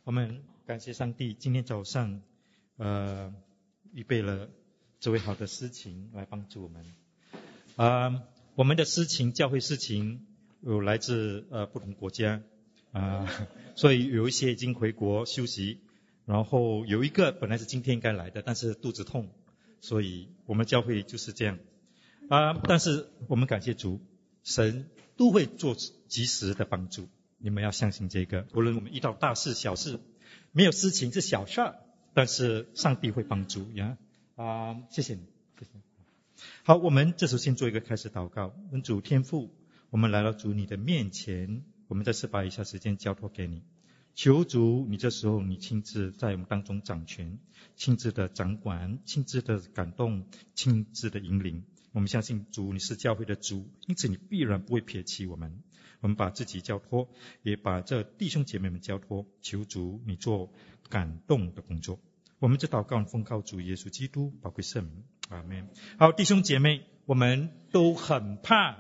我们感谢上帝，今天早上预备了这位好的事情来帮助我们。我们的事情，教会事情有来自不同国家所以有一些已经回国休息，然后有一个本来是今天应该来的，但是肚子痛，所以我们教会就是这样但是我们感谢主，神都会做及时的帮助，你们要相信这个。无论我们遇到大事小事，没有事情是小事，但是上帝会帮助呀。谢谢你，谢谢。好，我们这时候先做一个开始祷告。主天父，我们来到主你的面前，我们再次把以下时间交托给你，求主你这时候你亲自在我们当中掌权，亲自的掌管，亲自的感动，亲自的引领。我们相信主你是教会的主，因此你必然不会撇弃我们。我们把自己交托，也把这弟兄姐妹们交托，求主你做感动的工作。我们这祷告奉靠主耶稣基督宝贵圣名，阿们。好，弟兄姐妹，我们都很怕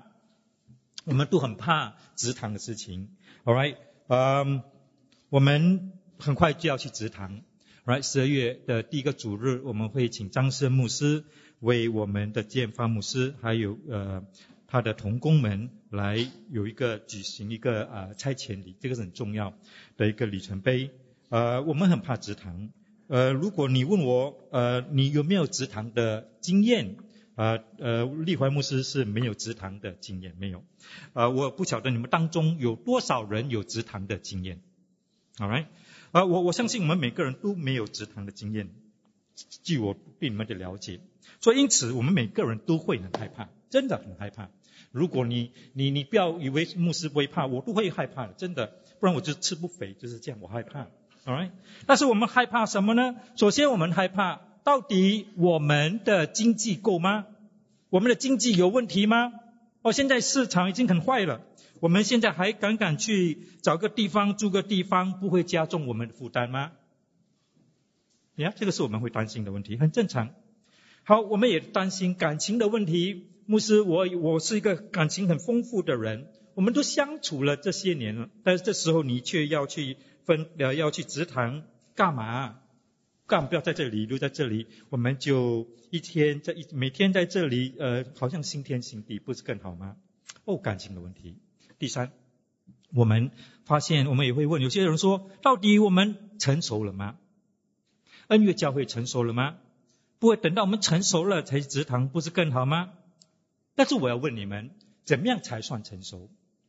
植堂的事情。 Alright， 我们很快就要去植堂。 12月的第一个主日，我们会请张生牧师为我们的建发牧师还有他的同工们来举行一个差遣礼，这个是很重要的一个里程碑。我们很怕植堂。如果你问我你有没有植堂的经验，立怀牧师是没有植堂的经验，没有。我不晓得你们当中有多少人有植堂的经验。 Alright， 我相信我们每个人都没有植堂的经验，据我对你们的了解，所以因此我们每个人都会很害怕，真的很害怕。如果你不要以为牧师不会怕，我都会害怕的，真的，不然我就吃不肥，就是这样，我害怕。 Alright， 但是我们害怕什么呢？首先我们害怕到底我们的经济够吗？我们的经济有问题吗？现在市场已经很坏了，我们现在还敢去找个地方住个地方，不会加重我们的负担吗？这个是我们会担心的问题，很正常。好，我们也担心感情的问题。牧师，我是一个感情很丰富的人，我们都相处了这些年了，但是这时候你却要去植堂，干嘛不要在这里，留在这里，我们就每天在这里好像新天新地，不是更好吗？感情的问题。第三，我们发现我们也会问，有些人说，到底我们成熟了吗？恩约教会成熟了吗？不会等到我们成熟了才植堂，不是更好吗？但是我要问你们，怎么样才算成熟？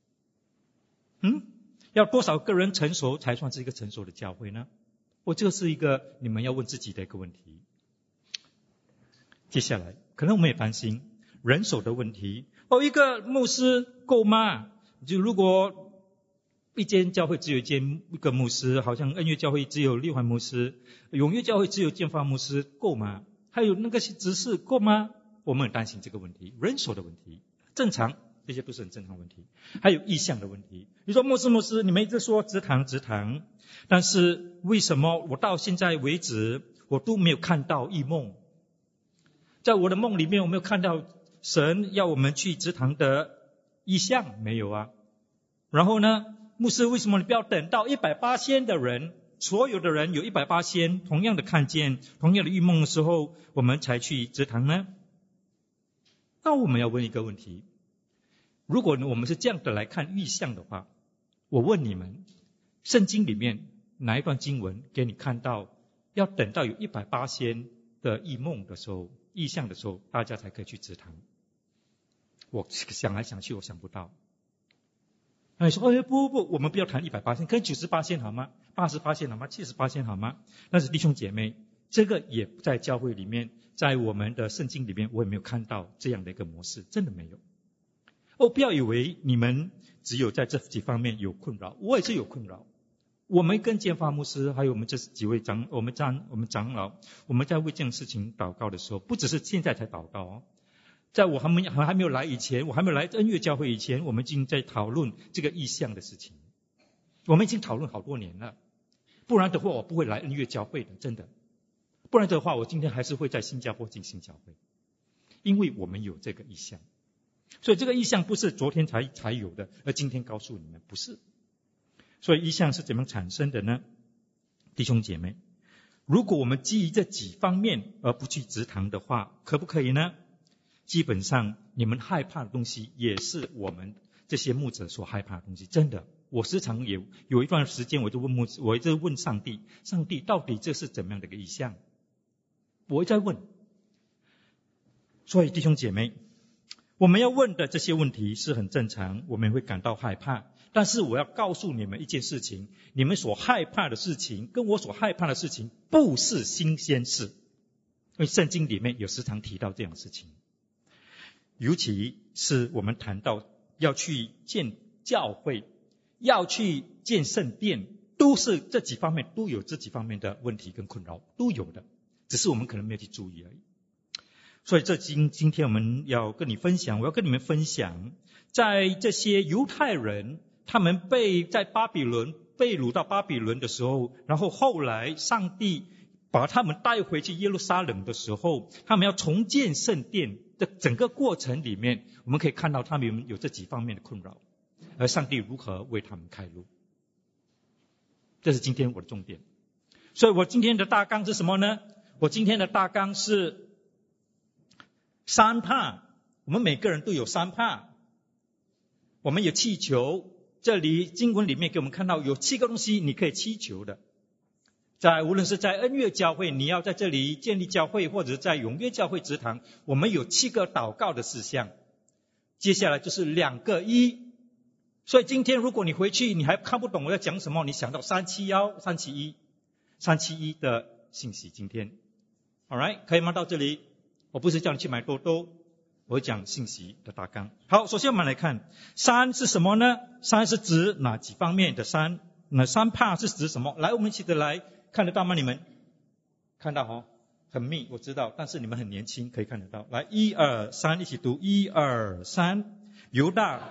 要多少个人成熟才算是一个成熟的教会呢？这个是一个你们要问自己的一个问题。接下来可能我们也担心人手的问题。一个牧师够吗？就如果一间教会只有一个牧师，好像恩约教会只有立怀牧师，永约教会只有建发牧师，够吗？还有那个执事够吗？我们很担心这个问题，人手的问题，正常，这些都是很正常的问题。还有意向的问题。你说牧师，你们一直说植堂，但是为什么我到现在为止我都没有看到异梦？在我的梦里面，我没有看到神要我们去植堂的意向，没有啊。然后呢，牧师，为什么你不要等到180%的人，所有的人有180%同样的看见同样的异梦的时候，我们才去植堂呢？那我们要问一个问题，如果我们是这样的来看意象的话，我问你们，圣经里面哪一段经文给你看到要等到有180%的异梦的时候，意象的时候，大家才可以去植堂？我想来想去，我想不到。你说不，我们不要谈180%，可以90%好吗？80%好吗？70%好吗？但是弟兄姐妹，这个也在教会里面，在我们的圣经里面，我也没有看到这样的一个模式，真的没有。不要以为你们只有在这几方面有困扰，我也是有困扰。我们跟建发牧师还有我们这几位长老，我们在为这件事情祷告的时候，不只是现在才祷告在我还没有来以前，我还没有来恩约教会以前，我们已经在讨论这个意向的事情。我们已经讨论好多年了，不然的话我不会来恩约教会的，真的。不然的话我今天还是会在新加坡进行教会，因为我们有这个意向。所以这个意向不是昨天才有的，而今天告诉你们不是。所以意向是怎么产生的呢？ 弟兄姐妹，如果我们基于这几方面而不去植堂的话，可不可以呢？基本上你们害怕的东西也是我们这些牧者所害怕的东西。真的，我时常也有一段时间我就问上帝，上帝到底这是怎么样的一个意象？我一直在问。所以弟兄姐妹，我们要问的这些问题是很正常，我们会感到害怕。但是我要告诉你们一件事情，你们所害怕的事情跟我所害怕的事情不是新鲜事，因为圣经里面有时常提到这样的事情。尤其是我们谈到要去建教会，要去建圣殿，都是这几方面都有这几方面的问题跟困扰，都有的，只是我们可能没有去注意而已。所以今天我们要跟你分享，我要跟你们分享，在这些犹太人他们在巴比伦被掳到巴比伦的时候，然后后来上帝把他们带回去耶路撒冷的时候，他们要重建圣殿的整个过程里面，我们可以看到他们有这几方面的困扰，而上帝如何为他们开路。这是今天我的重点。所以我今天的大纲是什么呢？我今天的大纲是3怕。我们每个人都有3怕。我们有祈求，这里经文里面给我们看到有7个东西你可以祈求的。无论是在恩悦教会，你要在这里建立教会，或者在永约教会植堂，我们有7个祷告的事项。接下来就是2个1。所以今天如果你回去你还看不懂我要讲什么，你想到371、371的信息。今天 Alright， 可以吗？到这里我不是叫你去买多多，我会讲信息的大纲。好，首先我们来看3是什么呢？3是指哪几方面的3？那3怕是指什么？来，我们一起的来，看得到吗？你们看到哦，很密我知道，但是你们很年轻，可以看得到。来，1、2、3，一起读，1、2、3。犹大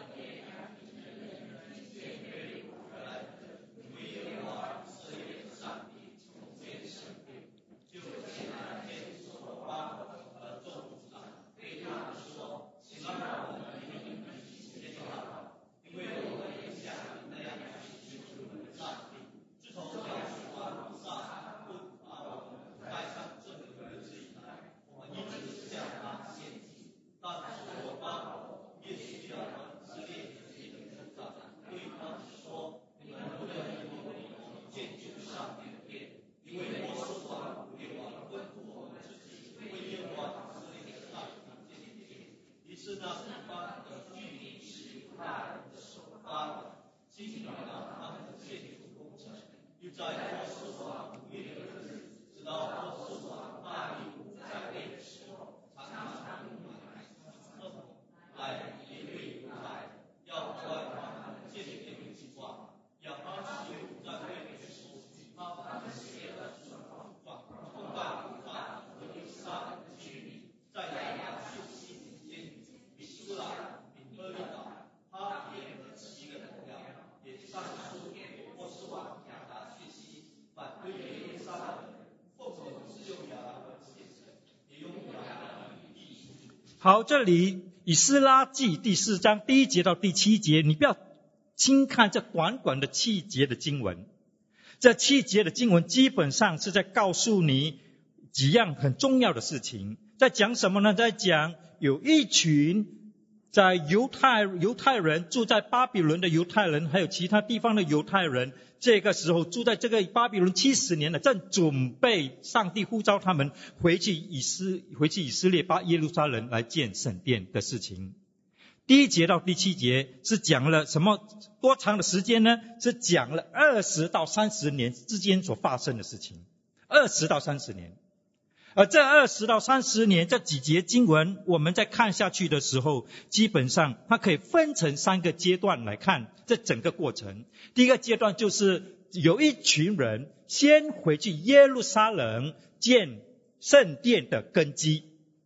好，这里以斯拉记第4章第1节到第7节，你不要轻看这短短的7节的经文。这7节的经文基本上是在告诉你几样很重要的事情。在讲什么呢？在讲有一群在犹太人，住在巴比伦的犹太人，还有其他地方的犹太人，这个时候住在这个巴比伦70年了，正准备上帝呼召他们回去以色列耶路撒冷来建圣殿的事情。第1节到第7节是讲了什么？多长的时间呢？是讲了20到30年之间所发生的事情。20到30年。而这20到30年这几节经文，我们在看下去的时候，基本上它可以分成3个阶段来看这整个过程。第一个阶段就是有一群人先回去耶路撒冷建圣殿的根基。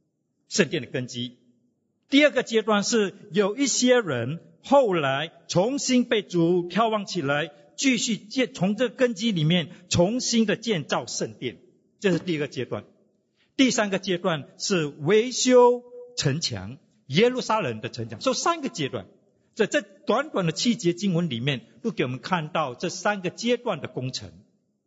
第二个阶段是有一些人后来重新被主挑旺起来，继续从这个根基里面重新的建造圣殿。这是第一个阶段。第3个阶段是维修城墙，耶路撒冷的城墙。所以3个阶段，在这短短的7节经文里面都给我们看到这3个阶段的工程。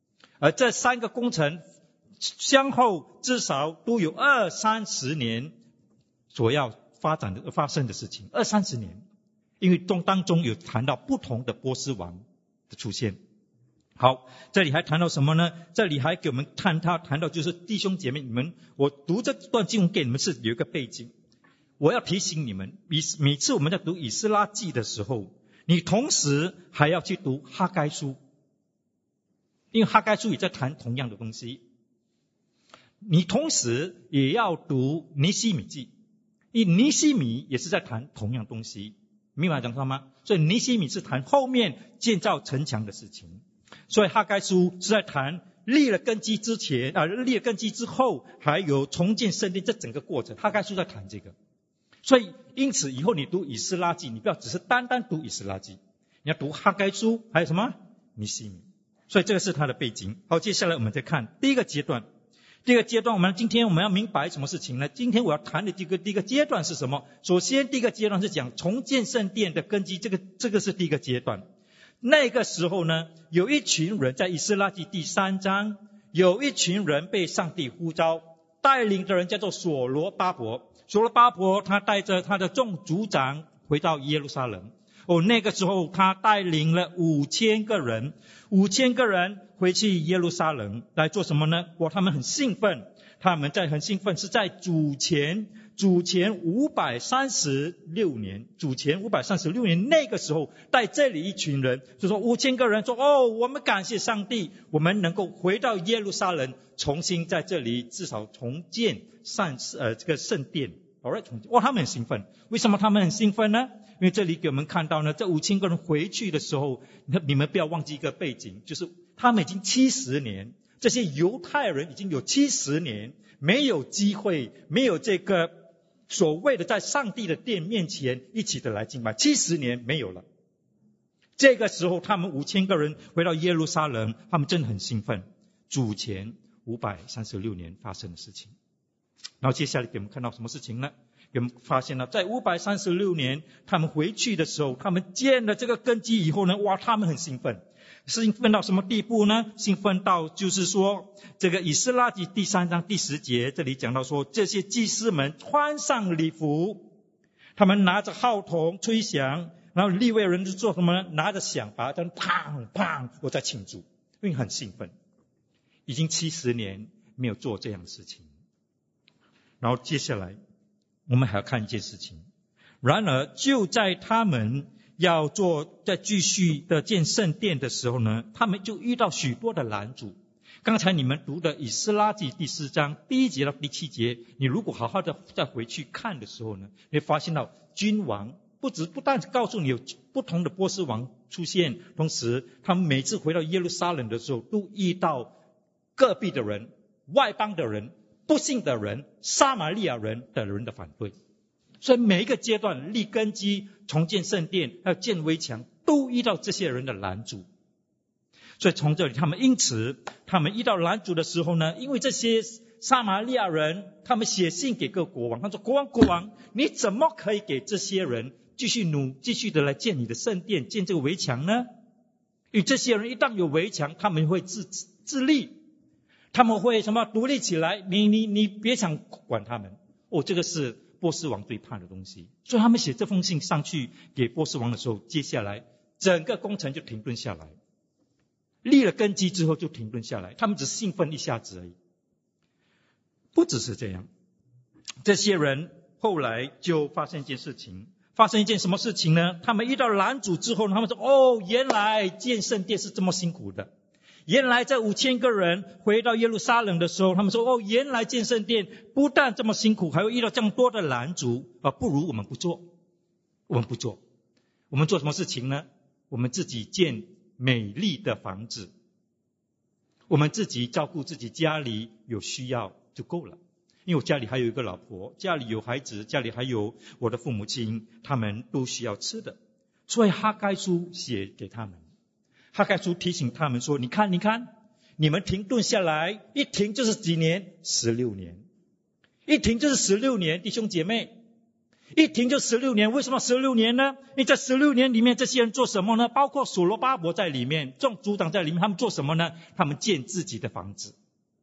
而这3个工程相后至少都有20-30年所要发生的事情，20-30年，因为当中有谈到不同的波斯王的出现。好，这里还谈到什么呢？这里还给我们谈到就是弟兄姐妹，你们，我读这段经文给你们是有一个背景，我要提醒你们，每次我们在读以斯拉记的时候，你同时还要去读哈该书，因为哈该书也在谈同样的东西。你同时也要读尼希米记，因为尼希米也是在谈同样东西，明白讲到吗？所以尼希米是谈后面建造城墙的事情，所以哈该书是在谈立了根基之前立了根基之后，还有重建圣殿这整个过程，哈该书在谈这个。所以因此以后你读以斯拉记，你不要只是单单读以斯拉记，你要读哈该书，还有什么尼希米。所以这个是它的背景。好，接下来我们再看第一个阶段。今天我们要明白什么事情呢？今天我要谈的第一个阶段是什么？首先第一个阶段是讲重建圣殿的根基，这个是第一个阶段。那个时候呢，有一群人在以斯拉记第3章，有一群人被上帝呼召，带领的人叫做所罗巴伯。所罗巴伯他带着他的众族长回到耶路撒冷。那个时候他带领了5000个人回去耶路撒冷来做什么呢？他们很兴奋，是在主前536年，那个时候带这里一群人，就说5000个人说我们感谢上帝，我们能够回到耶路撒冷，重新在这里至少重建这个圣殿。他们很兴奋。为什么他们很兴奋呢？因为这里给我们看到呢，这5000个人回去的时候，你们不要忘记一个背景，就是他们已经70年，这些犹太人已经有70年没有机会，没有这个所谓的在上帝的殿面前一起的来敬拜，70年没有了。这个时候他们5000个人回到耶路撒冷，他们真的很兴奋。主前536年发生的事情。然后接下来给我们看到什么事情呢？给我们发现了在536年他们回去的时候，他们建了这个根基以后呢，他们很兴奋到什么地步呢？兴奋到就是说，这个以斯拉记第3章第10节，这里讲到说，这些祭司们穿上礼服，他们拿着号筒吹响，然后利未人就做什么呢？拿着响把它砰砰，我在庆祝，因为很兴奋，已经70年没有做这样的事情。然后接下来我们还要看一件事情，然而就在他们要再继续的建圣殿的时候呢，他们就遇到许多的拦阻。刚才你们读的以斯拉记第4章第1节到第7节，你如果好好的再回去看的时候呢，你会发现到君王不但告诉你有不同的波斯王出现，同时他们每次回到耶路撒冷的时候，都遇到隔壁的人、外邦的人、不信的人、撒玛利亚人的反对。所以每一个阶段立根基、重建圣殿还有建围墙，都遇到这些人的拦阻。所以从这里因此他们遇到拦阻的时候呢，因为这些撒玛利亚人他们写信给各国王，他说国王你怎么可以给这些人继续的来建你的圣殿，建这个围墙呢？因为这些人一旦有围墙，他们会自立，他们会独立起来，你别想管他们。这个是波斯王最怕的东西。所以他们写这封信上去给波斯王的时候，接下来整个工程就停顿下来，立了根基之后就停顿下来，他们只兴奋一下子而已。不只是这样，这些人后来就发生一件事情。发生一件什么事情呢？他们遇到拦阻之后，他们说原来建圣殿是这么辛苦的。原来这5000个人回到耶路撒冷的时候，他们说原来建圣殿不但这么辛苦，还会遇到这么多的拦阻，不如我们不做。我们做什么事情呢？我们自己建美丽的房子，我们自己照顾自己家里有需要就够了。因为我家里还有一个老婆，家里有孩子，家里还有我的父母亲，他们都需要吃的。所以哈该书写给他们，哈该书提醒他们说，你看你们停顿下来，一停就是几年？16年。一停就是16年，弟兄姐妹， 一停就16年。为什么16年呢？因为在16年里面，这些人做什么呢？包括所罗巴伯在里面，众族长在里面，他们做什么呢？他们建自己的房子，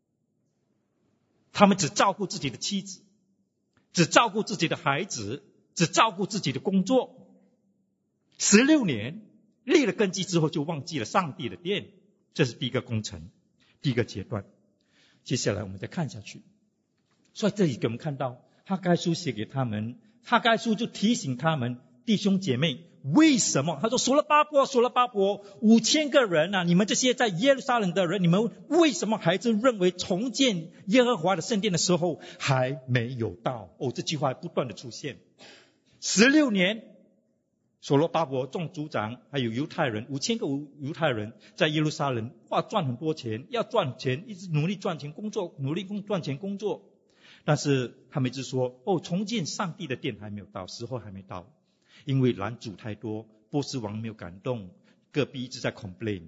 他们只照顾自己的妻子，只照顾自己的孩子，只照顾自己的工作。16年立了根基之后，就忘记了上帝的殿。这是第一个工程，第一个阶段。接下来我们再看下去。所以这里给我们看到哈该书写给他们，哈该书就提醒他们弟兄姐妹，为什么他说所罗巴伯5000个人啊，你们这些在耶路撒冷的人，你们为什么还是认为重建耶和华的圣殿的时候还没有到？这句话不断的出现。16年所罗巴伯众族长还有犹太人5000个犹太人在耶路撒冷赚很多钱，要赚钱，一直努力赚钱工作，努力赚钱工作。但是他们一直说重建上帝的殿还没有到，时候还没到，因为拦阻太多，波斯王没有感动，各地一直在 complain。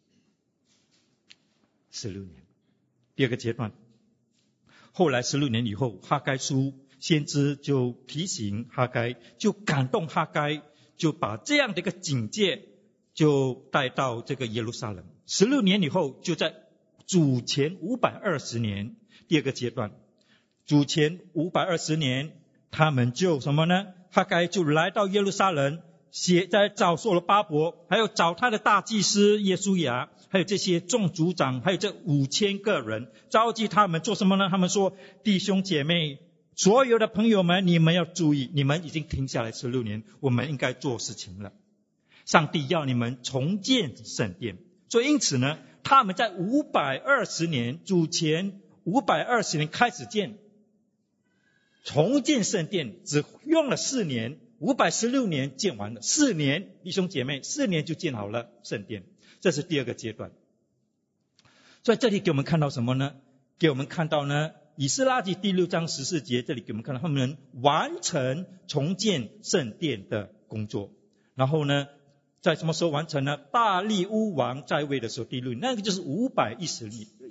16年第二个阶段。后来16年以后，哈该书先知就提醒哈该，就感动哈该，就把这样的一个警戒就带到这个耶路撒冷。16年以后，就在主前520年第二个阶段。主前520年，他们就什么呢？哈该就来到耶路撒冷，在找所罗巴伯，还有找他的大祭司耶稣亚，还有这些众族长，还有这5000个人，召集他们做什么呢？他们说，弟兄姐妹，所有的朋友们，你们要注意，你们已经停下来16年，我们应该做事情了。上帝要你们重建圣殿。所以因此呢，他们在520年，主前520年开始重建圣殿，只用了4年，516年建完了，4年，弟兄姐妹，4年就建好了圣殿。这是第二个阶段。所以这里给我们看到什么呢？给我们看到呢，以斯拉记第6章14节，这里给我们看到他们完成重建圣殿的工作。然后呢，在什么时候完成呢？大利乌王在位的时候，第6年，那个就是516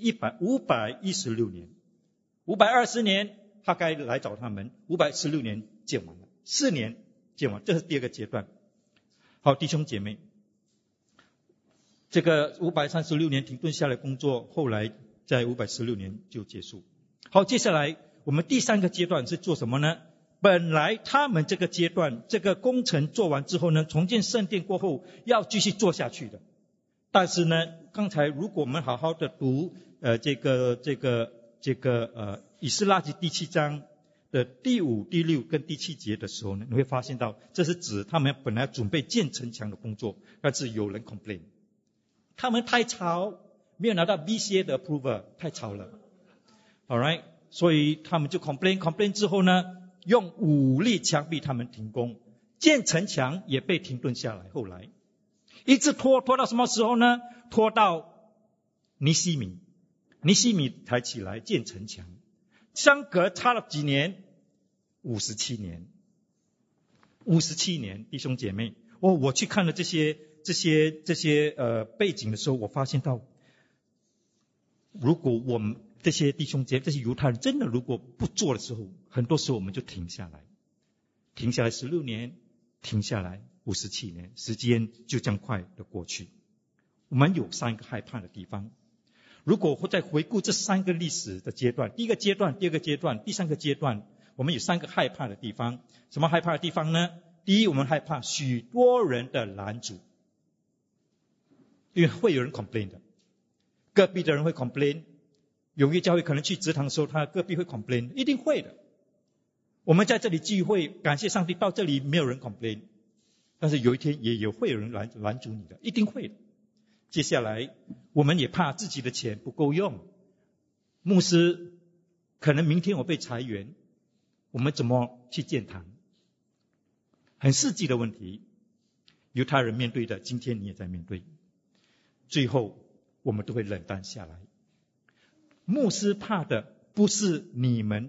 年。520年哈该来找他们，516年建完了，4年建完，这是第二个阶段。好，弟兄姐妹，这个536年停顿下来工作，后来在516年就结束。好，接下来我们第三个阶段是做什么呢？本来他们这个阶段，这个工程做完之后呢，重建圣殿过后要继续做下去的。但是呢，刚才如果我们好好的读以斯拉记第7章的第5、第6跟第7节的时候呢，你会发现到这是指他们本来准备建城墙的工作，但是有人 complain， 他们太吵，没有拿到 BCA 的 approval， 太吵了。Alright， 所以他们就 complain 之后呢，用武力强逼他们停工，建城墙也被停顿下来。后来一直拖到什么时候呢？拖到尼希米才起来建城墙，相隔差了几年？57年，弟兄姐妹，我去看了这些背景的时候，我发现到，如果我们这些弟兄姐妹，这些犹太人真的如果不做的时候，很多时候我们就停下来16年，停下来57年，时间就这样快的过去。我们有3个害怕的地方。如果再回顾这3个历史的阶段，第一个阶段、第二个阶段、第3个阶段，我们有3个害怕的地方。什么害怕的地方呢？第一，我们害怕许多人的拦阻，因为会有人 complain 的，隔壁的人会 complain， 永业教会可能去职堂的时候，他隔壁会 complain， 一定会的。我们在这里聚会，感谢上帝，到这里没有人 complain， 但是有一天也会有人拦阻你的，一定会的。接下来我们也怕自己的钱不够用，牧师可能明天我被裁员，我们怎么去建堂？很实际的问题，犹太人面对的，今天你也在面对。最后我们都会冷淡下来。牧师怕的不是你们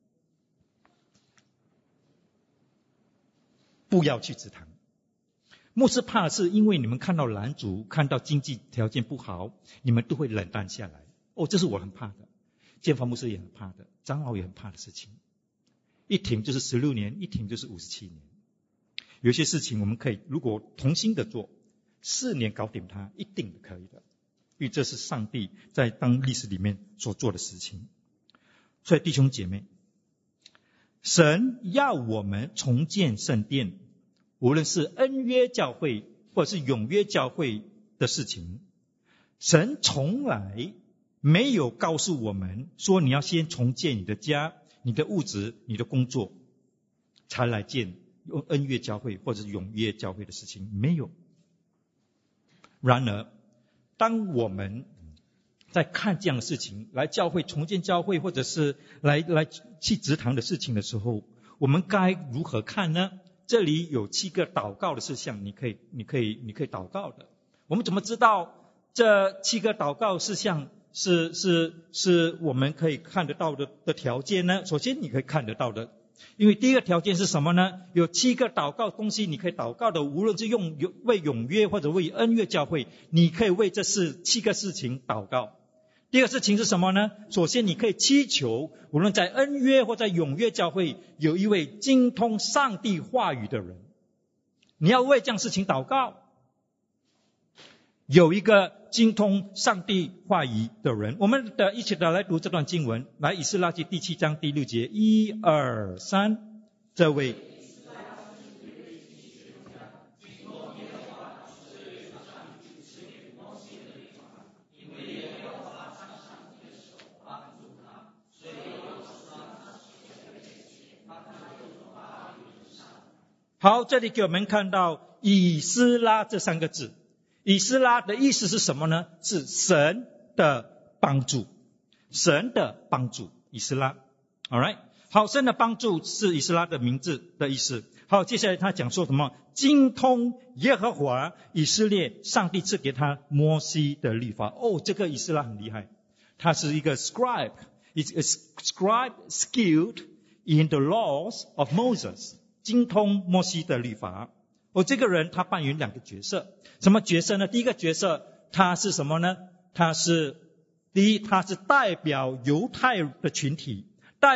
不要去职堂，牧师怕的是因为你们看到拦阻，看到经济条件不好，你们都会冷淡下来。这是我很怕的，建房牧师也很怕的，长老也很怕的事情。 一停就是16年，一停就是57年。有些事情我们可以如果同心的做，4年搞定它，一定可以的，因为这是上帝在当历史里面所做的事情。所以弟兄姐妹，神要我们重建圣殿，无论是恩约教会或者是永约教会的事情，神从来没有告诉我们说你要先重建你的家、你的物质、你的工作才来建恩约教会或者是永约教会的事情，没有。然而当我们在看这样的事情，来教会重建教会或者是来去职堂的事情的时候，我们该如何看呢？这里有7个祷告的事项，你可以祷告的。我们怎么知道这7个祷告事项是我们可以看得到的条件呢？首先你可以看得到的，因为第一个条件是什么呢？有7个祷告东西你可以祷告的，无论是为永约或者为恩约教会，你可以为这7个事情祷告。第二个事情是什么呢？首先你可以祈求，无论在恩约或在永约教会，有一位精通上帝话语的人，你要为这样事情祷告。有一个精通上帝话语的人，我们一起来读这段经文，来以斯拉记第7章第6节，1、2、3，这位好，这里给我们看到以斯拉这3个字。以斯拉的意思是什么呢？是神的帮助，神的帮助，以斯拉。 Alright， 好，神的帮助是以斯拉的名字的意思。好，接下来他讲说什么？精通耶和华以色列上帝赐给他摩西的律法。这个以斯拉很厉害，他是一个 scribe， is a scribe skilled in the laws of Moses， 精通摩西的律法。这个人他扮演2个角色。什么角色呢？第一个角色他是什么呢？第一，他是代表犹太的群体，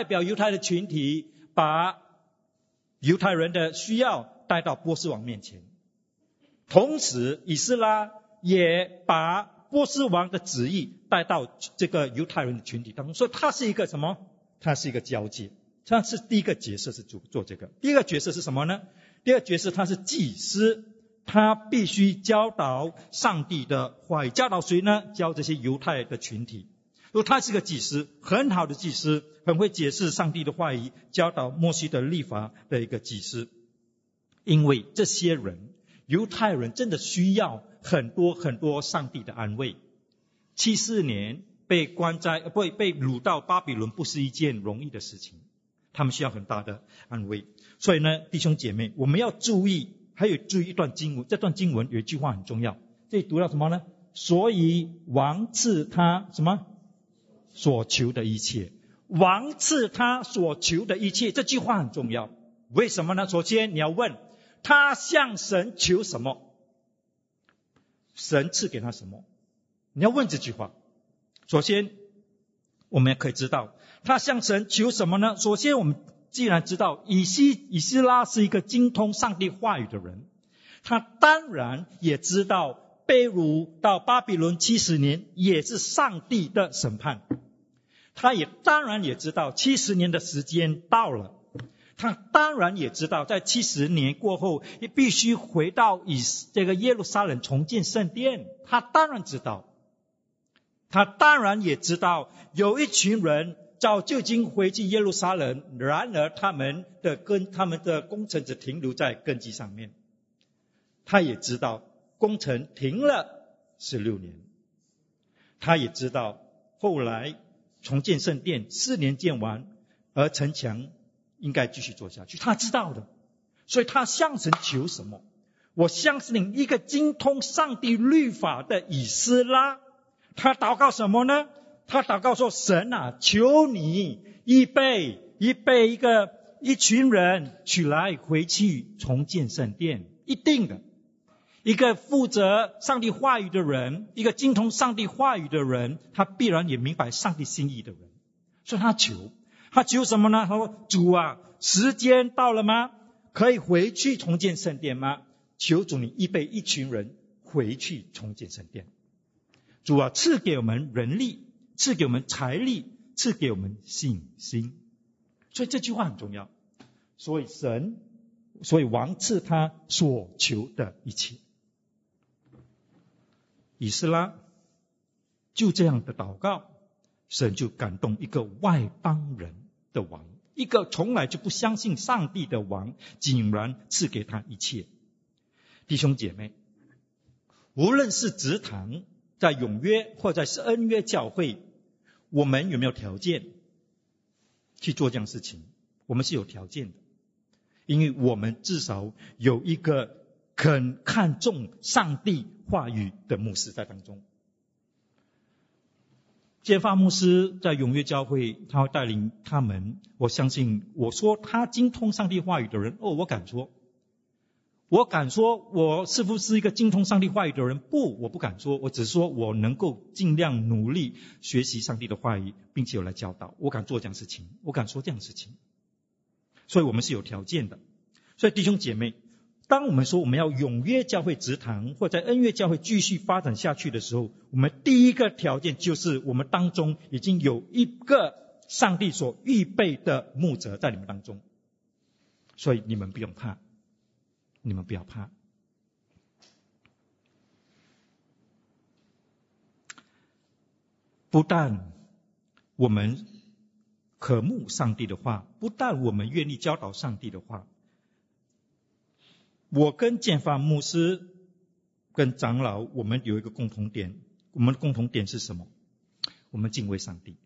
把犹太人的需要带到波斯王面前。同时以斯拉也把波斯王的旨意带到这个犹太人的群体当中，所以他是一个什么？他是一个交界。他是第一个角色是做这个。第二个角色是什么呢？第二个角色他是祭司，他必须教导上帝的话语。教导谁呢？教这些犹太的群体。如果他是个祭司，很好的祭司，很会解释上帝的话语，教导摩西的律法的一个祭司。因为这些人，犹太人真的需要很多上帝的安慰。74年被掳到巴比伦不是一件容易的事情，他们需要很大的安慰。所以呢，弟兄姐妹，我们要注意，还有注意一段经文。这段经文有一句话很重要，这里读到什么呢？所以王赐他什么？所求的一切。王赐他所求的一切，这句话很重要。为什么呢？首先你要问他向神求什么，神赐给他什么，你要问这句话。首先我们可以知道他向神求什么呢？首先我们既然知道以斯拉是一个精通上帝话语的人，他当然也知道被掳到巴比伦70年也是上帝的审判，他也当然也知道70年的时间到了，他当然也知道在70年过后也必须回到这个耶路撒冷重建圣殿，他当然知道。他当然也知道有一群人早就已经回去耶路撒冷，然而他们的工程只停留在根基上面。他也知道工程停了16年，他也知道后来重建圣殿4年建完，而城墙应该继续做下去，他知道的。所以他向神求什么？我相信一个精通上帝律法的以斯拉，他祷告什么呢？他祷告说，神啊，求你预备一群人起来回去重建圣殿。一定的，一个负责上帝话语的人，一个精通上帝话语的人，他必然也明白上帝心意的人。所以他求， 他求什么呢？他说：主啊，时间到了吗？可以回去重建圣殿吗？求主你预备一群人回去重建圣殿。主啊，赐给我们人力，赐给我们财力，赐给我们信心。所以这句话很重要。所以王赐他所求的一切。以斯拉就这样的祷告，神就感动一个外邦人的王，一个从来就不相信上帝的王，竟然赐给他一切。弟兄姐妹，无论是职堂，在永约或者是恩约教会，我们有没有条件去做这样的事情？我们是有条件的，因为我们至少有一个肯看重上帝话语的牧师在当中。建发牧师在永约教会，他会带领他们，我相信我说他精通上帝话语的人，我敢说我是不是一个精通上帝话语的人？不，我不敢说，我只说我能够尽量努力学习上帝的话语，并且有来教导。我敢做这样的事情，我敢说这样的事情。所以我们是有条件的。所以弟兄姐妹，当我们说我们要永约教会职堂或在恩约教会继续发展下去的时候，我们第一个条件就是我们当中已经有一个上帝所预备的牧者在你们当中。所以你们不用怕，你们不要怕。不但我们渴慕上帝的话，不但我们愿意教导上帝的话，我跟建发牧师跟长老，我们有一个共同点。我们的共同点是什么？我们敬畏上帝，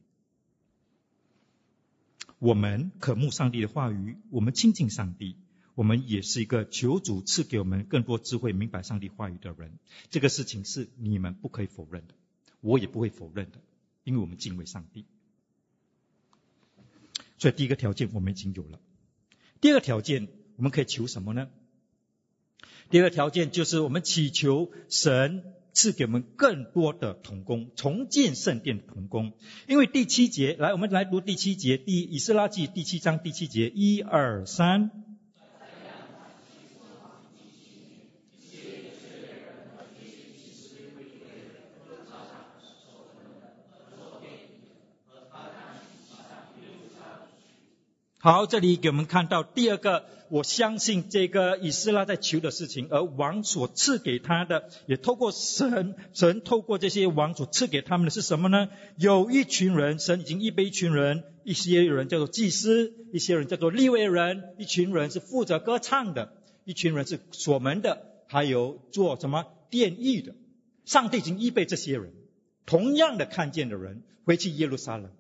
我们渴慕上帝的话语，我们亲近上帝，我们也是一个求主赐给我们更多智慧明白上帝话语的人。这个事情是你们不可以否认的，我也不会否认的，因为我们敬畏上帝。所以第一个条件我们已经有了。第二个条件我们可以求什么呢？第二个条件就是我们祈求神赐给我们更多的同工，重建圣殿的同工。因为第7节，我们来读第7节，以斯拉记第7章第7节，1、2、3。好，这里给我们看到第二个，我相信这个以斯拉在求的事情，而王所赐给他的，也透过神透过这些王所赐给他们的是什么呢？有一群人，神已经预备一群人，一些人叫做祭司，一些人叫做利未人，一群人是负责歌唱的，一群人是锁门的，还有做什么殿役的。上帝已经预备这些人，同样的看见的人回去耶路撒冷，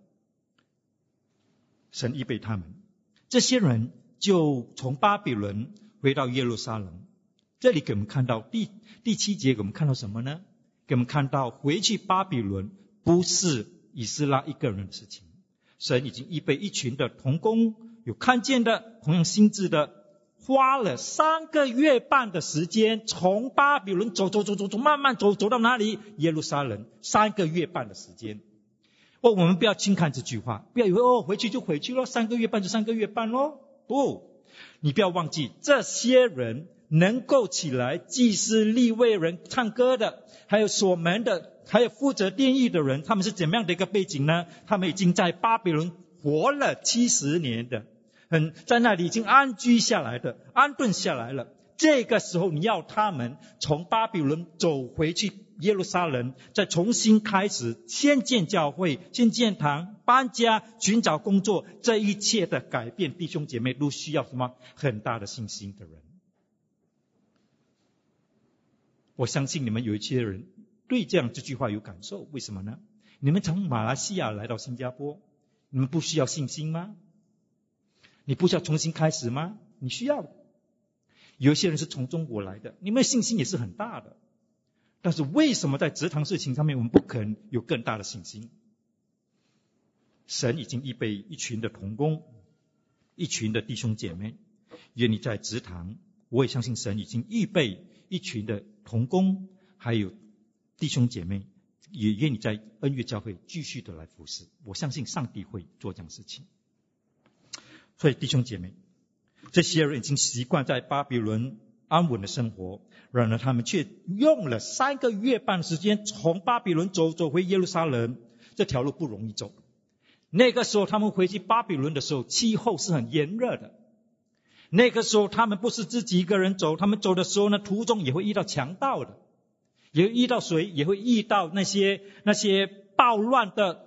神预备他们。这些人就从巴比伦回到耶路撒冷。这里给我们看到第7节给我们看到什么呢？给我们看到回去巴比伦不是以斯拉一个人的事情，神已经预备一群的同工，有看见的，同样心智的，花了3个月半的时间，从巴比伦走，慢慢走到哪里？耶路撒冷，3个月半的时间。我们不要轻看这句话，不要以为回去就回去了，3个月半就3个月半咯。不，你不要忘记，这些人能够起来，祭司、利未人、唱歌的，还有锁门的，还有负责殿役的人，他们是怎么样的一个背景呢？他们已经在巴比伦活了70年的，在那里已经安居下来的，安顿下来了。这个时候你要他们从巴比伦走回去耶路撒冷，再重新开始，先建教会，先建堂，搬家，寻找工作，这一切的改变，弟兄姐妹都需要什么？很大的信心的人。我相信你们有一些人对这句话有感受，为什么呢？你们从马来西亚来到新加坡，你们不需要信心吗？你不需要重新开始吗？你需要的。有一些人是从中国来的，你们的信心也是很大的，但是为什么在职堂事情上面我们不可能有更大的信心？神已经预备一群的同工，一群的弟兄姐妹愿意在职堂，我也相信神已经预备一群的同工还有弟兄姐妹也愿意在恩约教会继续的来服侍。我相信上帝会做这样的事情。 所以弟兄姐妹，这些人已经习惯在巴比伦安稳的生活，然而他们却用了3个月半时间从巴比伦走回耶路撒冷，这条路不容易走。那个时候他们回去巴比伦的时候，气候是很炎热的。那个时候他们不是自己一个人走，他们走的时候呢，途中也会遇到强盗的，也会遇到谁，也会遇到那些暴乱的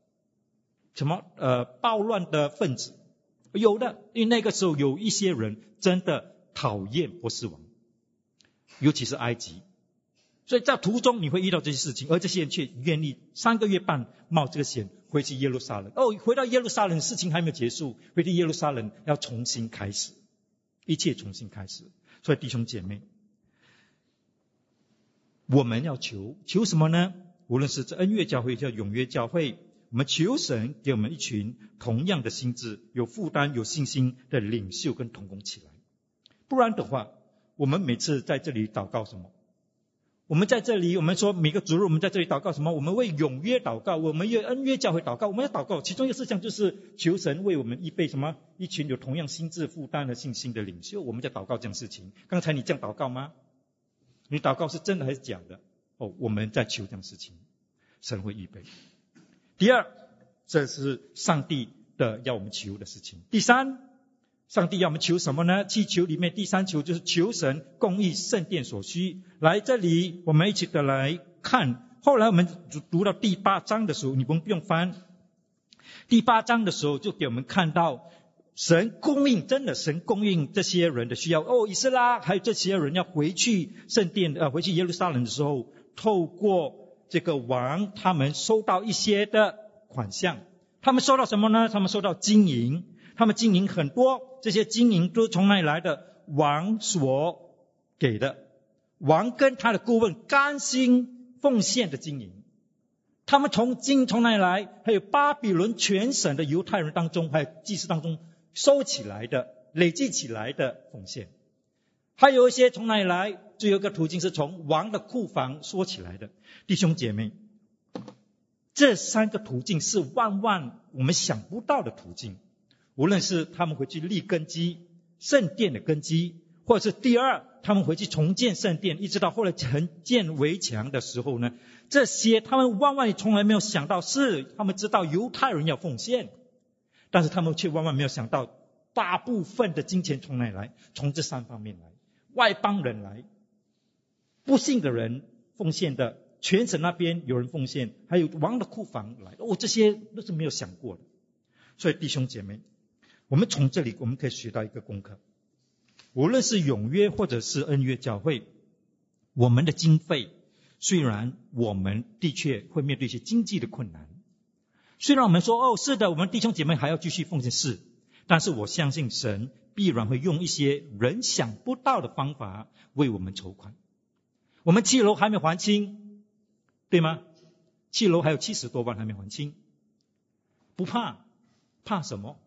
暴乱的分子。有的，因为那个时候有一些人真的讨厌波斯王，尤其是埃及，所以在途中你会遇到这些事情，而这些人却愿意3个月半冒这个险回去耶路撒冷。回到耶路撒冷，事情还没有结束，回去耶路撒冷要重新开始，一切重新开始。所以弟兄姐妹，我们要求什么呢？无论是这恩约教会叫永约教会，我们求神给我们一群同样的心智、有负担、有信心的领袖跟同工起来。不然的话，我们每次在这里祷告什么？我们在这里，我们说每个主日我们在这里祷告什么？我们为永约祷告，我们为恩约教会祷告。我们要祷告，其中一个事项就是求神为我们预备什么？一群有同样心智、负担和信心的领袖。我们在祷告这样的事情。刚才你这样祷告吗？你祷告是真的还是假的？我们在求这样的事情，神会预备。第二，这是上帝的要我们求的事情。第三，上帝要我们求什么呢？祈求里面第3求就是求神供应圣殿所需。来这里我们一起的来看，后来我们读到第8章的时候，你不用翻，第8章的时候就给我们看到神供应，真的神供应这些人的需要。以斯拉还有这些人要回去圣殿回去耶路撒冷的时候，透过这个王他们收到一些的款项。他们收到什么呢？他们收到金银，他们金银很多，这些金银都从哪里来的？王所给的，王跟他的顾问甘心奉献的金银。他们从哪里来？还有巴比伦全省的犹太人当中，还有祭司当中收起来的、累积起来的奉献。还有一些从哪里来？最后一个途径是从王的库房收起来的。弟兄姐妹，这3个途径是万我们想不到的途径。无论是他们回去立根基，圣殿的根基，或者是第二，他们回去重建圣殿，一直到后来重建围墙的时候呢，这些他们万从来没有想到，是他们知道犹太人要奉献，但是他们却万没有想到大部分的金钱从哪里来？从这3方面来，外邦人来，不信的人奉献的，全省那边有人奉献，还有王的库房来，这些都是没有想过的。所以弟兄姐妹，我们从这里我们可以学到一个功课，无论是永约或者是恩约教会，我们的经费虽然我们的确会面对一些经济的困难，虽然我们说是的，我们弟兄姐妹还要继续奉献，是，但是我相信神必然会用一些人想不到的方法为我们筹款。我们7楼还没还清，对吗？7楼还有70多万还没还清，不怕什么？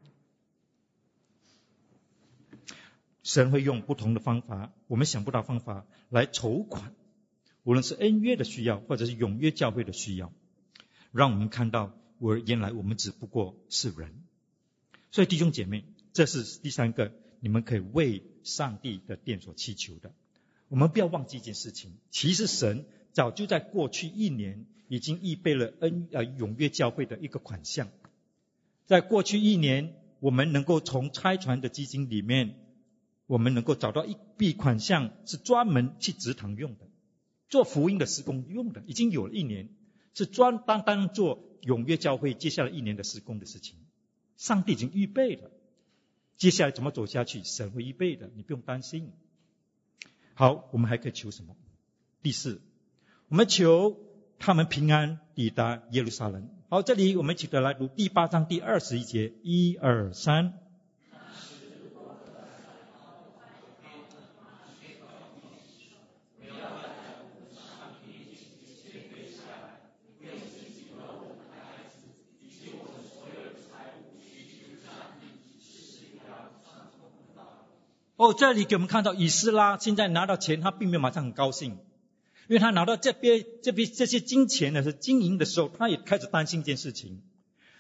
神会用不同的方法，我们想不到方法来筹款，无论是恩约的需要或者是永约教会的需要，让我们看到原来我们只不过是人。所以弟兄姐妹，这是第3个你们可以为上帝的殿所祈求的。我们不要忘记一件事情，其实神早就在过去1年已经预备了永约教会的一个款项。在过去1年，我们能够从差传的基金里面，我们能够找到一笔款项，是专门去职堂用的，做福音的事工用的，已经有了1年，是单单做永约教会接下来1年的事工的事情。上帝已经预备了，接下来怎么走下去，神会预备的，你不用担心。好，我们还可以求什么？第4，我们求他们平安抵达耶路撒冷。好，这里我们一起来读第8章第21节，1、2、3。这里给我们看到以斯拉现在拿到钱，他并没有马上很高兴，因为他拿到这些金钱的是金银的时候，他也开始担心一件事情，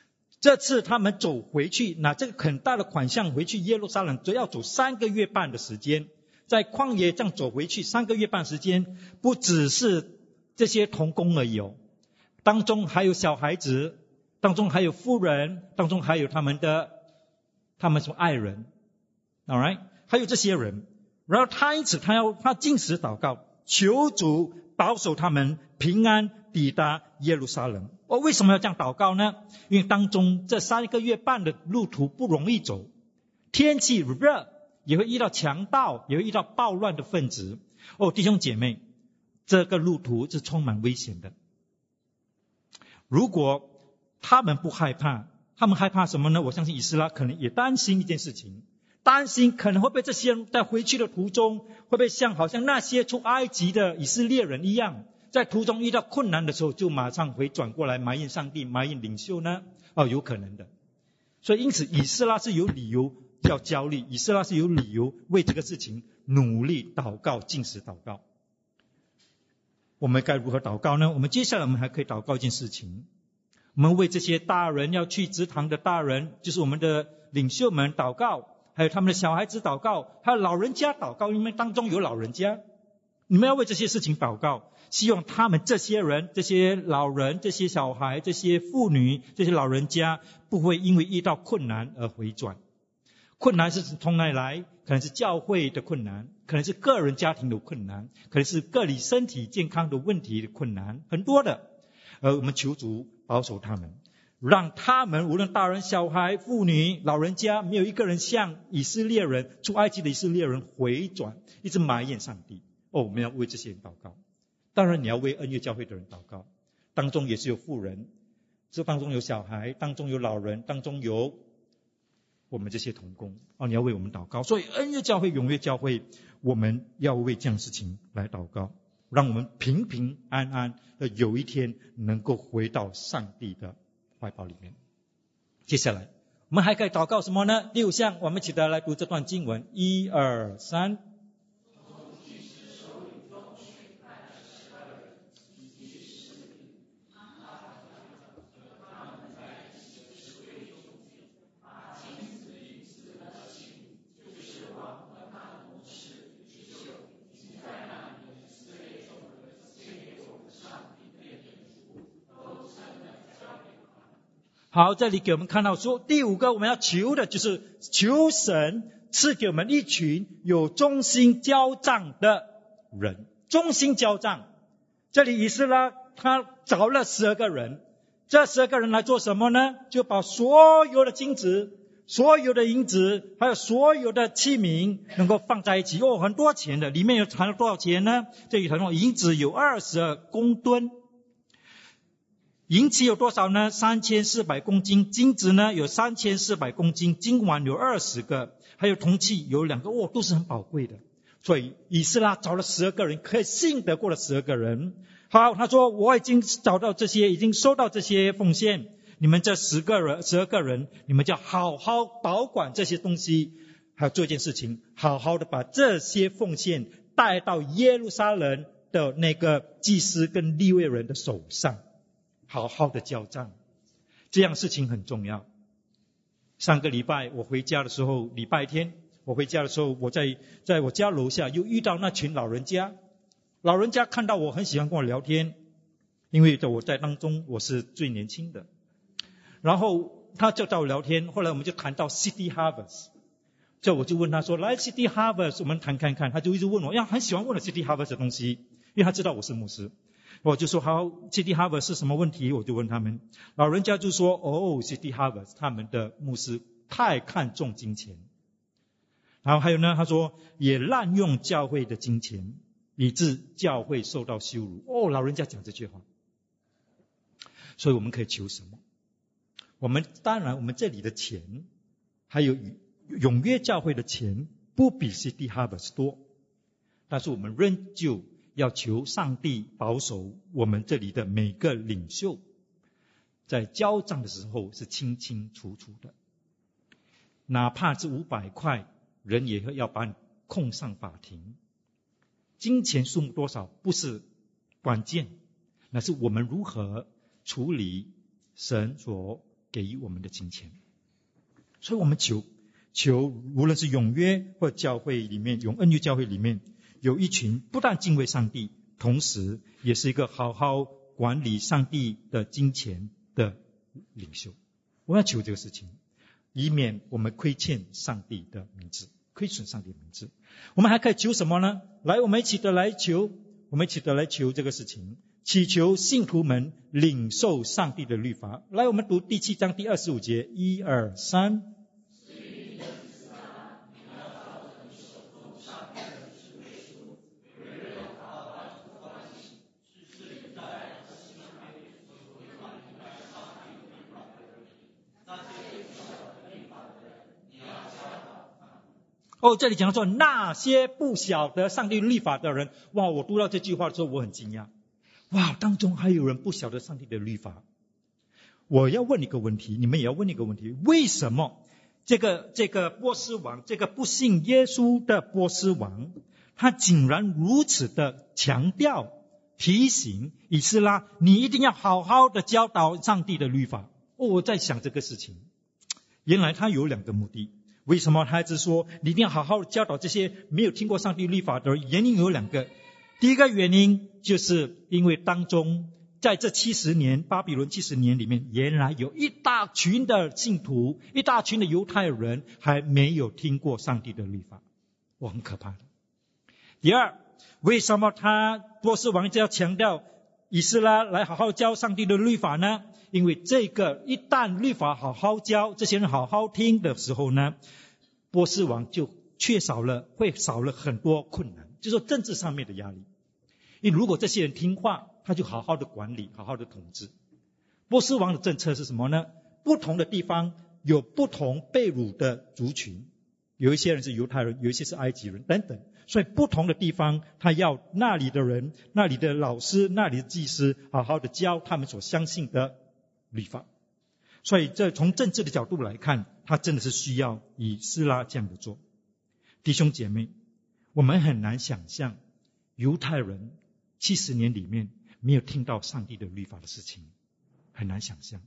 这次他们走回去，拿这个很大的款项回去耶路撒冷，只要走3个月半的时间。在旷野这样走回去3个月半时间，不只是这些同工而已哦，当中还有小孩子，当中还有妇人，当中还有他们什么爱人 ，alright， 还有这些人。然后他因此他禁食祷告，求主保守他们平安抵达耶路撒冷。为什么要这样祷告呢？因为当中这3个月半的路途不容易走，天气热，也会遇到强盗，也会遇到暴乱的分子。弟兄姐妹，这个路途是充满危险的。如果他们不害怕，他们害怕什么呢？我相信以斯拉可能也担心一件事情，担心可能会被这些人在回去的途中，会不会好像那些出埃及的以色列人一样，在途中遇到困难的时候就马上会转过来埋怨上帝，埋怨领袖呢？有可能的。所以因此以斯拉是有理由要焦虑，以斯拉是有理由为这个事情努力祷告，禁食祷告。我们该如何祷告呢？我们接下来我们还可以祷告一件事情，我们为这些大人要去职堂的大人，就是我们的领袖们祷告，还有他们的小孩子祷告，还有老人家祷告，因为当中有老人家，你们要为这些事情祷告，希望他们这些人，这些老人，这些小孩，这些妇女，这些老人家不会因为遇到困难而回转。困难是从哪里来？可能是教会的困难，可能是个人家庭的困难，可能是个体身体健康的问题的困难，很多的。我们求主保守他们，让他们无论大人小孩妇女老人家，没有一个人像以色列人出埃及的以色列人回转，一直埋怨上帝。我们要为这些人祷告。当然你要为恩约教会的人祷告，当中也是有妇人，这当中有小孩，当中有老人，当中有我们这些同工，你要为我们祷告。所以恩约教会永约教会，我们要为这样的事情来祷告，让我们平平安安的有一天能够回到上帝的怀抱里面。接下来我们还可以祷告什么呢？6项，我们一起来读这段经文，1、2、3。好，这里给我们看到说，第5个我们要求的就是求神赐给我们一群有忠心交账的人。忠心交账，这里以斯拉他找了12个人，这12个人来做什么呢？就把所有的金子、所有的银子，还有所有的器皿能够放在一起。很多钱的，里面有含了多少钱呢？这里谈到银子有22公吨，银器有多少呢？3400公斤，金子呢有3400公斤，金碗有20个，还有铜器有2个，都是很宝贵的。所以以斯拉找了12个人，可以信得过了12个人。好，他说我已经找到这些，已经收到这些奉献，你们这12个人，你们就好好保管这些东西，还要做一件事情，好好的把这些奉献带到耶路撒冷的那个祭司跟利未人的手上，好好的交账。这样事情很重要。上个礼拜我回家的时候，礼拜天我回家的时候，我在我家楼下又遇到那群老人家。老人家看到我很喜欢跟我聊天，因为我在当中我是最年轻的。然后他就找我聊天，后来我们就谈到 City Harvest， 所以我就问他说，来 City Harvest 我们谈看看。他就一直问我，很喜欢问了 City Harvest 的东西，因为他知道我是牧师。我就说好 City Harvest 是什么问题，我就问他们。老人家就说City Harvest 他们的牧师太看重金钱，然后还有呢，他说也滥用教会的金钱，以致教会受到羞辱。老人家讲这句话。所以我们可以求什么？当然我们这里的钱还有永约教会的钱不比 City Harvest 多，但是我们仍旧要求上帝保守我们这里的每个领袖，在交账的时候是清清楚楚的，哪怕是500块，人也要把你控上法庭。金钱数目多少不是关键，那是我们如何处理神所给予我们的金钱。所以我们求无论是永约或教会里面，永恩约教会里面有一群不但敬畏上帝，同时也是一个好好管理上帝的金钱的领袖。我要求这个事情，以免我们亏欠上帝的名字，亏损上帝的名字。我们还可以求什么呢？来，我们一起的来求这个事情，祈求信徒们领受上帝的律法。来，我们读第7章第25节，1、2、3。这里讲到说那些不晓得上帝律法的人，哇！我读到这句话的时候，我很惊讶，哇！当中还有人不晓得上帝的律法。我要问一个问题，你们也要问一个问题：为什么这个波斯王，这个不信耶稣的波斯王，他竟然如此的强调提醒以斯拉，你一定要好好的教导上帝的律法？我在想这个事情，原来他有2个目的。为什么他一直说你一定要好好教导这些没有听过上帝律法的人？原因有2个。第一个原因就是因为当中在这70年巴比伦70年里面，原来有一大群的信徒，一大群的犹太人还没有听过上帝的律法，很可怕的。第二，为什么波斯王就要强调以斯拉来好好教上帝的律法呢？因为这个一旦律法好好教，这些人好好听的时候呢，波斯王就会少了很多困难，就是说政治上面的压力。因为如果这些人听话，他就好好的管理，好好的统治。波斯王的政策是什么呢？不同的地方有不同被掳的族群，有一些人是犹太人，有一些是埃及人等等。所以不同的地方，他要那里的人，那里的老师，那里的祭司好好的教他们所相信的律法。所以这从政治的角度来看，他真的是需要以斯拉这样的做。弟兄姐妹，我们很难想象犹太人70年里面没有听到上帝的律法的事情，很难想象。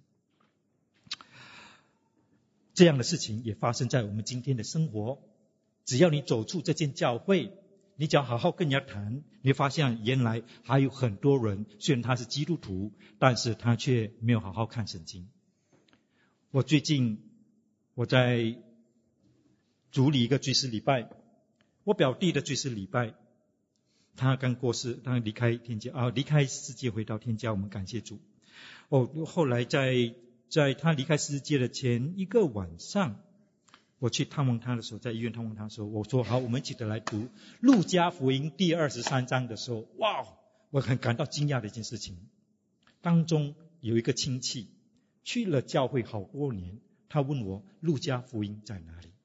这样的事情也发生在我们今天的生活。只要你走出这间教会，你只要好好跟人家谈，你会发现原来还有很多人，虽然他是基督徒，但是他却没有好好看圣经。最近我在主理一个追思礼拜，我表弟的追思礼拜，他刚过世，他离开天家离开世界回到天家，我们感谢主。后来在他离开世界的前一个晚上，我去探望他的时候，在医院探望他的时候，我说好，我们一起的来读路加福音第23章的时候，我很感到惊讶的一件事情。当中有一个亲戚去了教会好多年，他问我路加福音在哪里？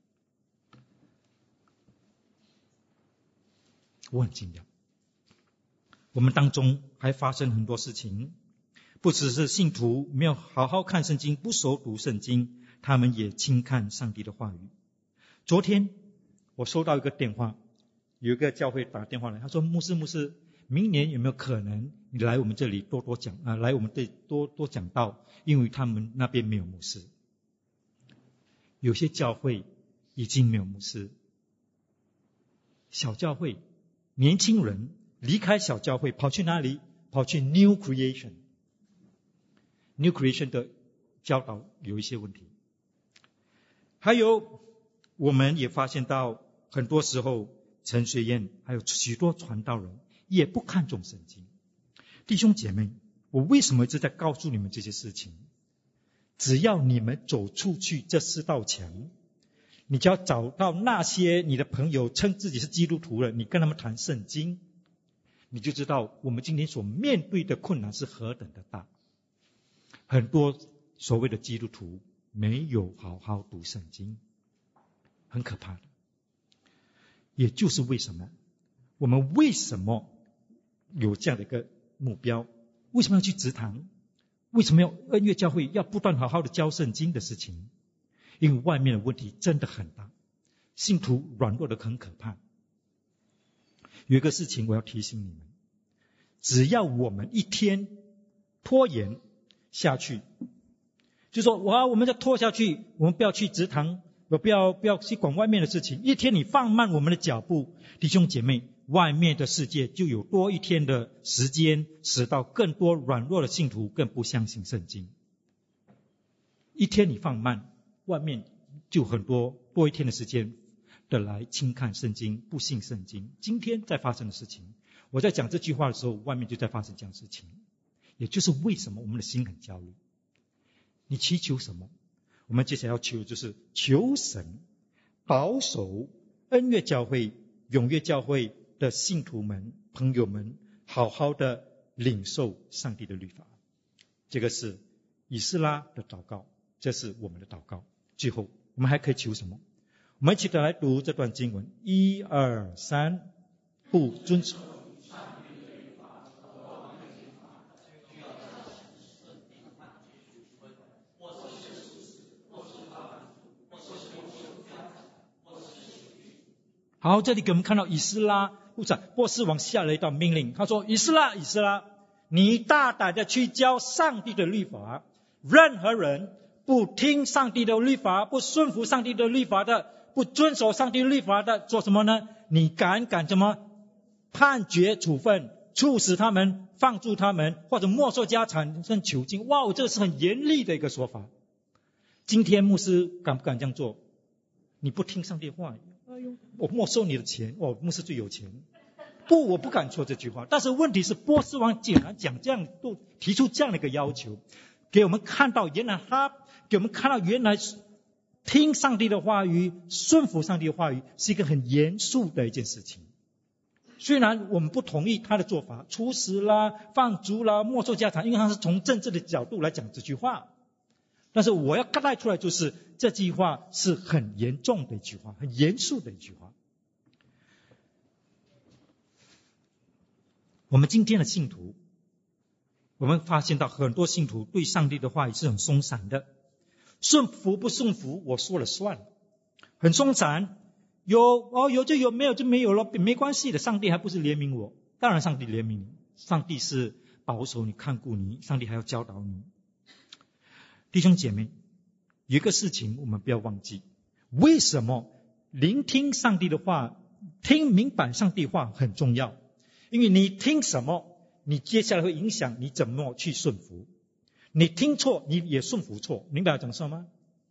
我很惊讶。我们当中还发生很多事情，不只是信徒没有好好看圣经，不熟读圣经，他们也轻看上帝的话语。昨天我收到一个电话，有一个教会打电话来，他说牧师，明年有没有可能你来我们这里多讲来我们这里多讲道，因为他们那边没有牧师。有些教会已经没有牧师，小教会年轻人离开小教会跑去哪里？跑去 New Creation 的教导有一些问题。还有我们也发现到很多时候陈学燕还有许多传道人也不看重圣经。弟兄姐妹，我为什么一直在告诉你们这些事情？只要你们走出去这4道墙，你就要找到那些你的朋友称自己是基督徒了，你跟他们谈圣经，你就知道我们今天所面对的困难是何等的大。很多所谓的基督徒没有好好读圣经，很可怕的。也就是为什么我们为什么有这样的一个目标，为什么要去植堂，为什么要恩约教会要不断好好的教圣经的事情？因为外面的问题真的很大，信徒软弱的很可怕。有一个事情我要提醒你们，只要我们一天拖延下去， 就说我们要拖下去，我们不要去职堂，我不要去管外面的事情。一天你放慢我们的脚步，弟兄姐妹，外面的世界就有多一天的时间，使到更多软弱的信徒更不相信圣经。一天你放慢，外面就很多一天的时间的来轻看圣经，不信圣经。今天在发生的事情，我在讲这句话的时候，外面就在发生这样的事情。也就是为什么我们的心很焦虑。你祈求什么？我们接下来要求的就是求神保守恩约教会、永约教会的信徒们、朋友们好好的领受上帝的律法。这个是以斯拉的祷告，这是我们的祷告。最后我们还可以求什么？我们一起来读这段经文，1、2、3，不遵守。好，这里给我们看到以斯拉波斯王下了一道命令，他说：以斯拉，你大胆的去教上帝的律法，任何人不听上帝的律法，不顺服上帝的律法的，不遵守上帝的律法的，做什么呢？你敢什么？判决处分，处死他们，放逐他们，或者没收家产，甚至囚禁。哇，这是很严厉的一个说法。今天牧师敢不敢这样做？你不听上帝的话，哎呦，我没收你的钱，牧师最有钱。不，我不敢说这句话。但是问题是，波斯王竟然提出这样的一个要求，给我们看到原来听上帝的话语，顺服上帝的话语是一个很严肃的一件事情。虽然我们不同意他的做法，处死啦、放逐啦、没收家产，因为他是从政治的角度来讲这句话。但是我要带出来就是这句话是很严重的一句话，很严肃的一句话。我们今天的信徒，我们发现到很多信徒对上帝的话语是很松散的，顺服不顺服我说了算，很松散，有就有，没有就没有了，没关系的，上帝还不是怜悯我？当然上帝怜悯你，上帝是保守你、看顾你，上帝还要教导你。弟兄姐妹，有一个事情我们不要忘记，为什么聆听上帝的话、听明白上帝话很重要？因为你听什么，你接下来会影响你怎么去顺服。你听错，你也顺服错，明白我讲什么吗？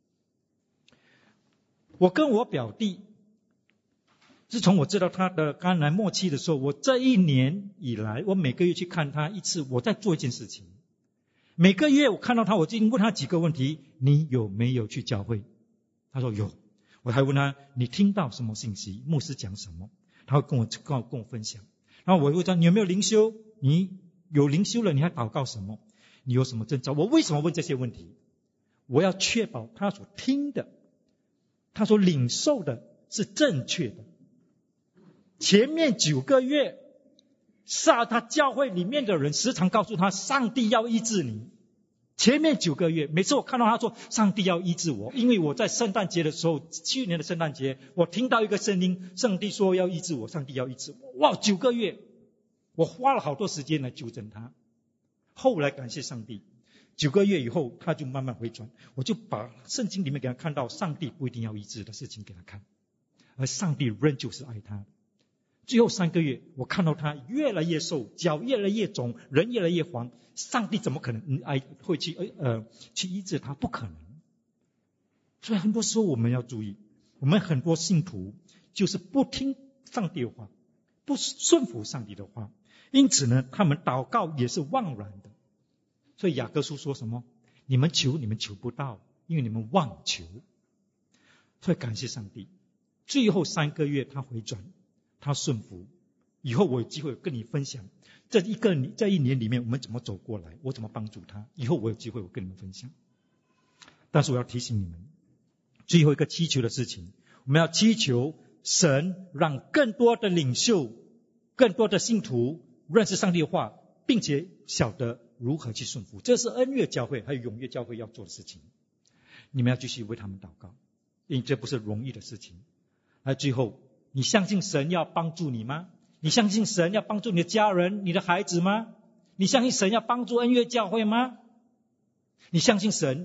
我跟我表弟，自从我知道他的肝癌末期的时候，我这1年以来，我每个月去看他一次，我在做一件事情。每个月我看到他，我就问他几个问题：你有没有去教会？他说有。我还问他：你听到什么信息？牧师讲什么？他会跟我分享。然后我会讲：你有没有灵修？你有灵修了，你还祷告什么？你有什么征兆？我为什么问这些问题？我要确保他所听的，他所领受的是正确的。前面9个月，他教会里面的人时常告诉他，上帝要医治你。前面9个月，每次我看到他说上帝要医治我，因为我在圣诞节的时候，去年的圣诞节，我听到一个声音，上帝说要医治我，上帝要医治我。哇，9个月，我花了好多时间来纠正他。后来感谢上帝，9个月以后他就慢慢回转，我就把圣经里面给他看到上帝不一定要医治的事情给他看，而上帝仍旧是爱他。最后3个月，我看到他越来越瘦，脚越来越肿，人越来越黄。上帝怎么可能会去医治他？不可能。所以很多时候我们要注意，我们很多信徒就是不听上帝的话，不顺服上帝的话，因此呢，他们祷告也是妄然的。所以雅各书说什么？你们求不到，因为你们妄求。所以感谢上帝，最后3个月他回转，他顺服。以后我有机会跟你分享这1年里面我们怎么走过来，我怎么帮助他。以后我有机会我跟你们分享。但是我要提醒你们，最后一个祈求的事情，我们要祈求神让更多的领袖、更多的信徒认识上帝的话，并且晓得如何去顺服。这是恩约教会还有永约教会要做的事情。你们要继续为他们祷告，因为这不是容易的事情。而最后，你相信神要帮助你吗？你相信神要帮助你的家人、你的孩子吗？你相信神要帮助恩约教会吗？你相信神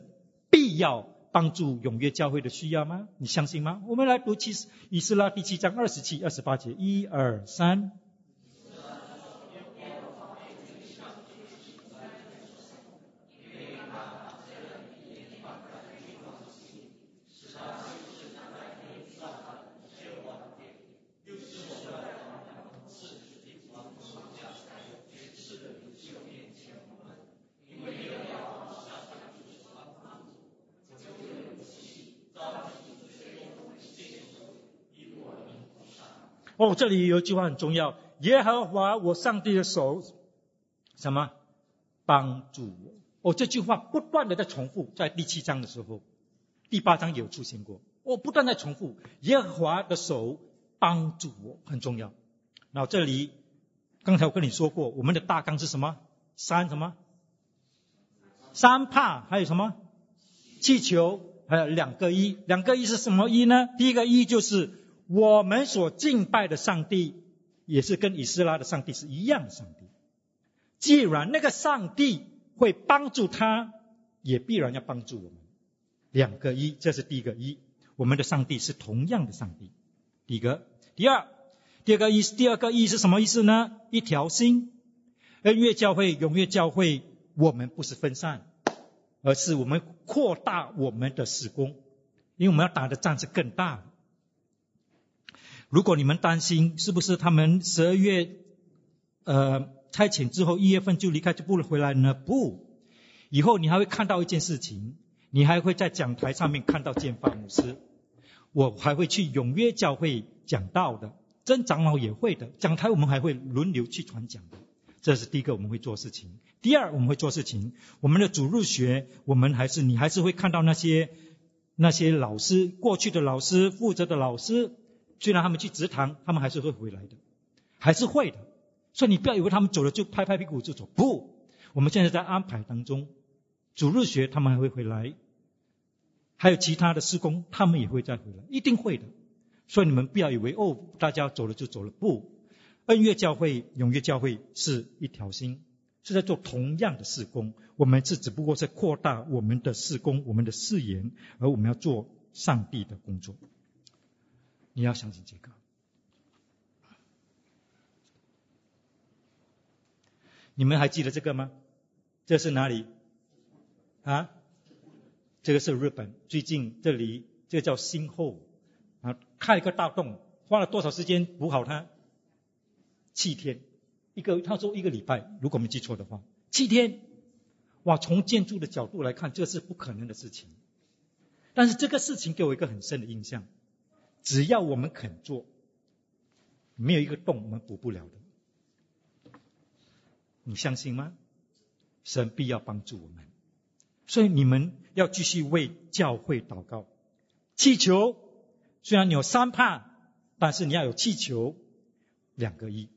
必要帮助永约教会的需要吗？你相信吗？我们来读以斯拉第7章27、28节，1、2、3。这里有一句话很重要，耶和华我上帝的手什么帮助我。这句话不断的在重复，在第7章的时候，第8章也有出现过。不断在重复，耶和华的手帮助我，很重要。然后这里刚才我跟你说过，我们的大纲是什么？三怕，还有什么？祈求，还有2个一。2个一是什么一呢？第一个一就是我们所敬拜的上帝也是跟以斯拉的上帝是一样的上帝。既然那个上帝会帮助他，也必然要帮助我们。2个一，这是第一个一。我们的上帝是同样的上帝。第一个。第二个一是什么意思呢？一条心。恩约教会、永约教会，我们不是分散，而是我们扩大我们的事工，因为我们要打的仗是更大的。如果你们担心是不是他们12月差遣之后1月份就离开就不回来呢？不，以后你还会看到一件事情，你还会在讲台上面看到建发牧师，我还会去永约教会讲道的，真长老也会的，讲台我们还会轮流去传讲的。这是第一个我们会做事情。第二我们会做事情，我们的主日学你还是会看到那些老师，过去的老师，负责的老师，虽然他们去职堂，他们还是会回来的，还是会的。所以你不要以为他们走了就拍拍屁股就走，不，我们现在在安排当中，主日学他们还会回来，还有其他的事工他们也会再回来，一定会的。所以你们不要以为大家走了就走了，不，恩约教会、永约教会是一条心，是在做同样的事工，我们只不过是扩大我们的事工，我们的视野，而我们要做上帝的工作。你要相信这个。你们还记得这个吗？这是哪里啊？这个是日本，最近这里这个叫新后啊，开一个大洞，花了多少时间补好它？7天，他说1个礼拜，如果没记错的话，7天。哇，从建筑的角度来看，这是不可能的事情。但是这个事情给我一个很深的印象，只要我们肯做，没有一个洞我们补不了的。你相信吗？神必要帮助我们，所以你们要继续为教会祷告，祈求。虽然你有3怕，但是你要有祈求，2个一。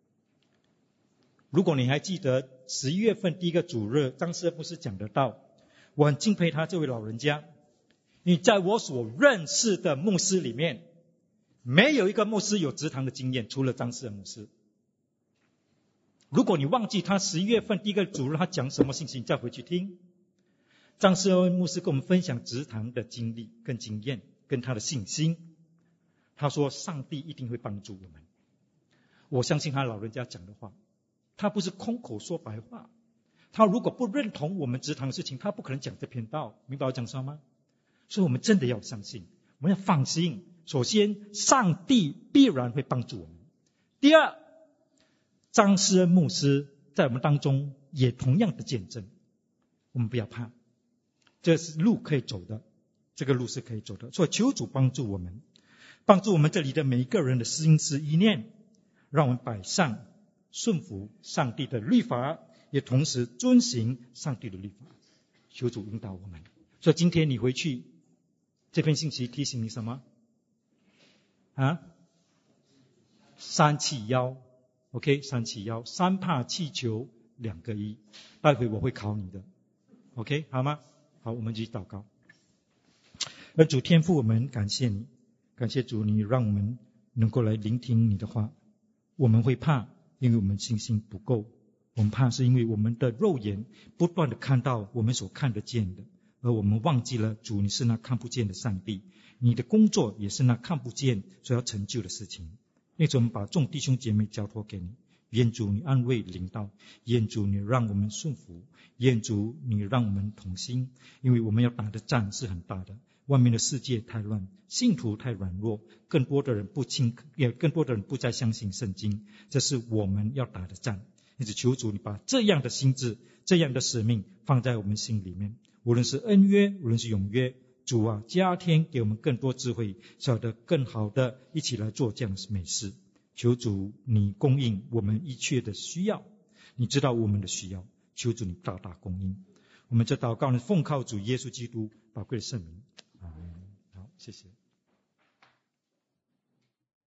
如果你还记得11月份第一个主日，张师傅是讲得到，我很敬佩他这位老人家。你在我所认识的牧师里面，没有一个牧师有职堂的经验，除了张师傅牧师。如果你忘记他11月份第一个主日他讲什么信息，你再回去听。张师傅牧师跟我们分享职堂的经历跟经验跟他的信心。他说上帝一定会帮助我们。我相信他老人家讲的话，他不是空口说白话。他如果不认同我们职堂的事情，他不可能讲这篇道，明白我讲什么吗？所以我们真的要相信，我们要放心。首先，上帝必然会帮助我们。第二，张施恩牧师在我们当中也同样的见证，我们不要怕，这是路可以走的，这个路是可以走的。所以求主帮助我们，帮助我们这里的每一个人的心思意念，让我们摆上顺服上帝的律法，也同时遵行上帝的律法。求主引导我们。所以今天你回去，这篇信息提醒你什么？3起腰 OK， 3起腰，3怕祈求2个一。待会我会考你的 OK 好吗？好，我们继续祷告。主天父，我们感谢你，感谢主，你让我们能够来聆听你的话。我们会怕，因为我们信心不够。我们怕是因为我们的肉眼不断的看到我们所看得见的， 而我们忘记了主，你是那看不见的上帝，你的工作也是那看不见所要成就的事情。因此我们把众弟兄姐妹交托给你，愿主你安慰领导，愿主你让我们顺服，愿主你让我们同心，因为我们要打的战是很大的，外面的世界太乱，信徒太软弱，更多的人不再相信圣经，这是我们要打的战。因此求主你把这样的心志，这样的使命放在我们心里面，无论是恩约，无论是永约，主啊，加添给我们更多智慧，晓得更好的一起来做这样的美事。求主你供应我们一切的需要，你知道我们的需要，求主你大大供应。我们这祷告呢，奉靠主耶稣基督宝贵的圣名，阿们。好，谢谢。